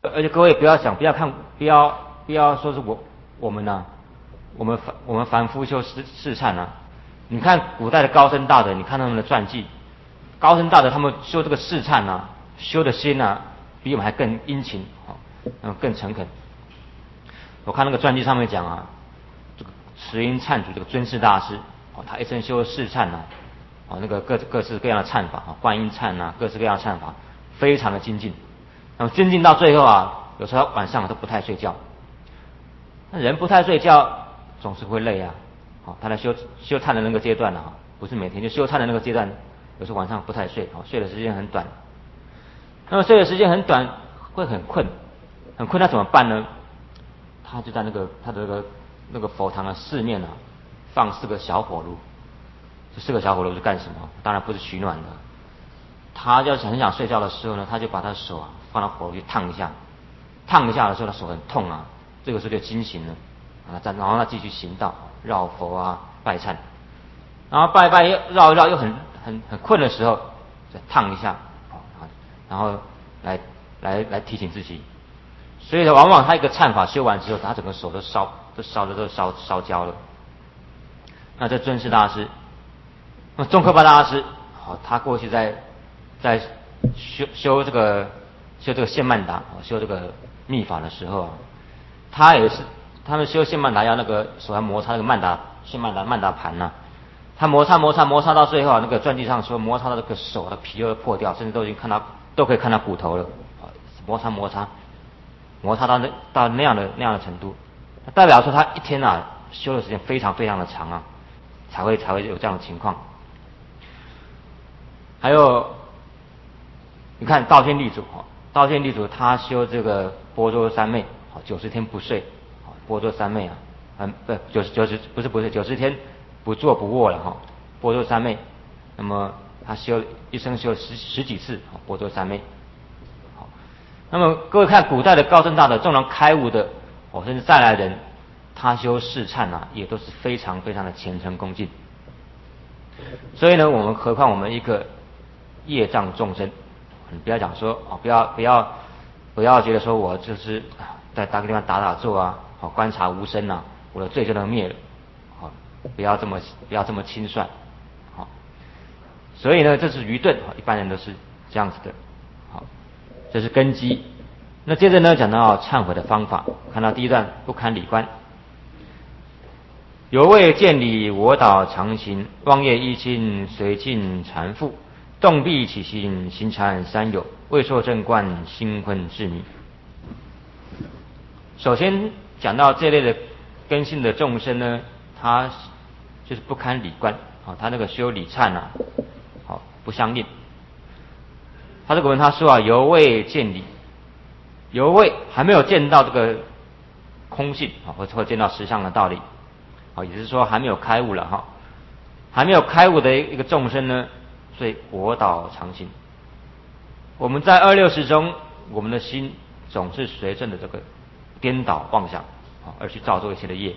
而且各位不要想，不要说是我们呢、我们凡夫修世忏啊。你看古代的高僧大德，你看他们的传记，高僧大德他们修这个世忏啊，修的心啊，比我们还更殷勤，更诚恳。我看那个传记上面讲啊，这个慈音忏主这个尊师大师，他一生修世忏啊，那个各式各样的忏法，观音忏啊，各式各样的忏法，非常的精进。那么精进到最后啊，有时候晚上都不太睡觉。那人不太睡觉，总是会累啊。他在修忏的那个阶段啊，不是每天就修忏的那个阶段，有时候晚上不太睡，睡的时间很短。那么睡的时间很短，会很困，很困，他怎么办呢？他就在他的那个佛堂的四面啊，放4个小火炉。这4个小火炉是干什么？当然不是取暖的。他要是很想睡觉的时候呢，他就把他的手啊放到火炉去烫一下，烫一下的时候他手很痛啊，这个时候就惊醒了啊，然后他继续行道绕佛啊拜忏，然后拜绕一绕又很困的时候再烫一下，然后来提醒自己。所以呢，往往他一个忏法修完之后，他整个手都烧焦了。那这尊师大师，那宗喀巴大师，他过去在修这个宪曼达，修这个密法的时候啊，他们修宪曼达要那个手要摩擦那个宪曼达盘呐，他摩擦到最后啊，那个传记上说摩擦到这个手的皮都破掉，甚至都可以看到骨头了，摩擦到那样的程度，代表说他一天啊修的时间非常非常的长啊，才会有这样的情况。还有，你看道天立主他修这个般若三昧，90天不睡，般若三昧啊，90天不坐不卧了般若三昧。那么他一生修十几次般若三昧。那么各位看古代的高僧大德，纵然开悟的甚至再来人，他修世忏啊，也都是非常非常的虔诚恭敬。所以呢，何况我们一个业障众生，你不要讲说不要觉得说我就是在个地方打坐啊，观察无声啊，我的罪就能灭了，不要这么轻率，所以呢，这是愚钝，一般人都是这样子的，这是根基。那接着呢，讲到忏悔的方法，看到第一段不堪理观。犹未见理，我倒常行；妄业一心，随尽缠缚。动必起心，行禅三有；未受正观，心昏志迷。首先讲到这类的根性的众生呢，他就是不堪理观，他那个修理忏啊，不相应。他这个文他说啊，犹未见理，犹未还没有见到这个空性或见到实相的道理，也就是说还没有开悟了还没有开悟的一个众生呢，所以我倒常行。我们在260中，我们的心总是随着的这个颠倒妄想而去造作一些的业。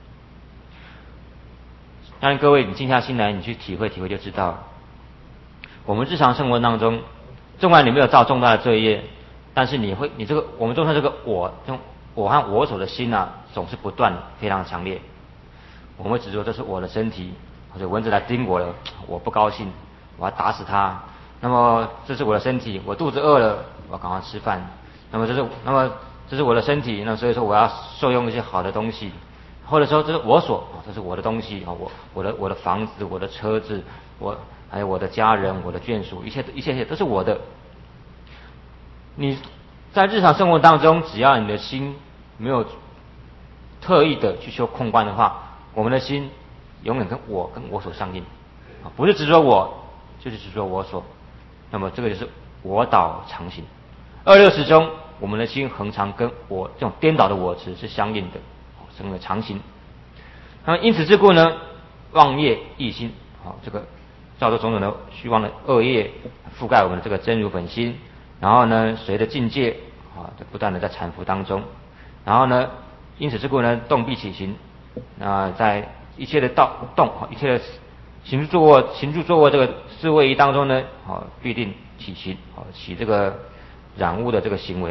当然各位你静下心来，你去体会就知道了。我们日常生活当中，纵然你没有造重大的罪业，但是我们中的这个我和我所的心啊，总是不断非常强烈。我们会指出这是我的身体，或者蚊子来叮我了，我不高兴，我要打死它。那么这是我的身体，我肚子饿了，我要赶快吃饭。那么这是我的身体，那所以说我要受用一些好的东西，或者说这是这是我的东西我的房子，我的车子，还有我的家人，我的眷属，一切都是我的。你在日常生活当中，只要你的心没有特意的去修空观的话，我们的心永远跟我所相应，不是执着我，就是执着我所。那么这个就是我倒常行。260中，我们的心恒常跟我这种颠倒的我执是相应的，成为常行。那么因此之故呢，妄业一心，这个造作种种的虚妄的恶业覆盖我们的这个真如本心，然后呢，随着境界不断的在缠缚当中，然后呢，因此之故呢，动必起行。在一切的一切的行住坐卧这个4位一当中呢，必定起行，起这个染污的这个行为了，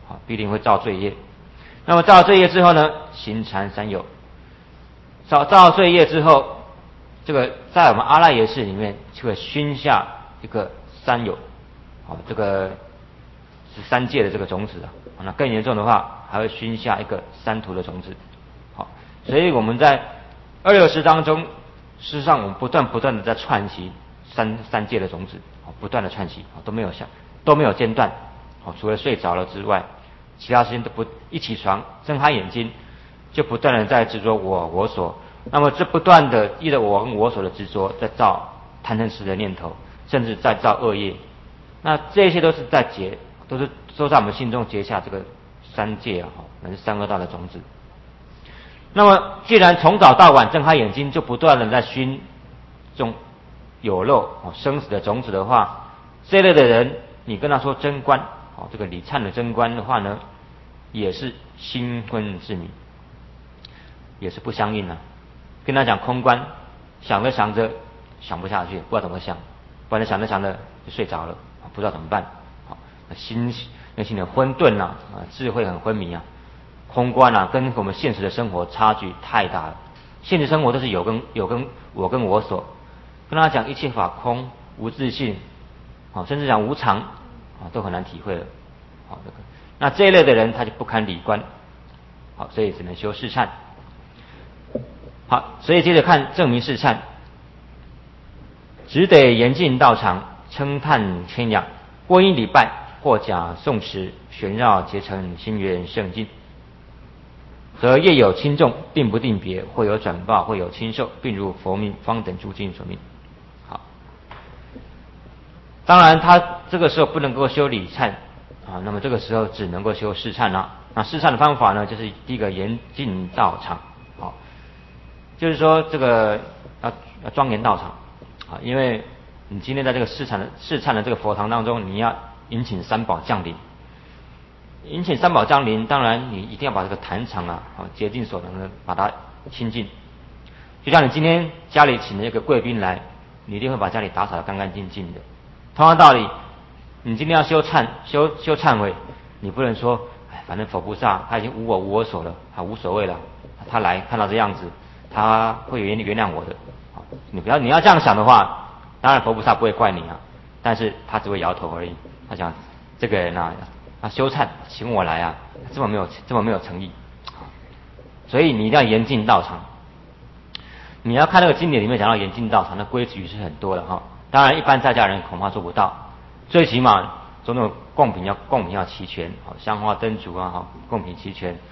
好，必定会造罪业。那么造罪业之后呢，行禅三有。造罪业之后，这个在我们阿赖耶识里面就会熏下一个三有，好，这个是三界的这个种子啊。那更严重的话，还会熏下一个三途的种子。好，所以我们在二六识当中，事实上我们不断的在串习三界的种子，不断的串习，都没有间断。好，除了睡着了之外，其他时间都不一起床睁开眼睛，就不断的在执着我所。那么这不断的依着我跟我所的执着，在造贪嗔痴的念头，甚至在造恶业。那这些都是在都在我们心中结下这个三界啊，那是三恶道的种子。那么既然从早到晚睁开眼睛就不断的在熏这种有漏生死的种子的话，这类的人你跟他说真观，这个李灿的真观的话呢，也是心昏智迷，也是不相应啊。跟他讲空观，想着想着想不下去，不知道怎么想，不然想着想着就睡着了，不知道怎么办。好，内心的混沌啊，智慧很昏迷啊。空观啊，跟我们现实的生活差距太大了。现实生活都是有跟我跟我所，跟他讲一切法空无自性，甚至讲无常都很难体会了。好，那这一类的人他就不堪理观，好，所以只能修四忏。好，所以接着看证明四忏，只得严禁道场，称叹谦仰，过因礼拜，或假诵持，旋绕结成心愿圣境。则业有轻重，并不定别，或有转报，或有轻受，并如佛命方等诸经所命。好，当然他这个时候不能够修礼忏啊，那么这个时候只能够修四忏了。那四忏的方法呢，就是第一个严禁道场，好，就是说这个要庄严道场啊，因为你今天在这个四忏的这个佛堂当中，你要迎请三宝降临。迎请三宝降临，当然你一定要把这个坛场竭尽所能的把它清净。就像你今天家里请了一个贵宾来，你一定会把家里打扫得干干净净的。同样道理，你今天要修忏悔，你不能说反正佛菩萨他已经无我所了，无所谓了，他来看到这样子，他会原谅我的。你要这样想的话，当然佛菩萨不会怪你啊，但是他只会摇头而已。他讲这个人修忏请我来这么没有诚意，所以你一定要严禁道场。你要看那个经典里面讲到严禁道场，那规矩是很多的哈。当然，一般在家人恐怕做不到，最起码种种贡品要齐全，香花灯烛贡品齐全。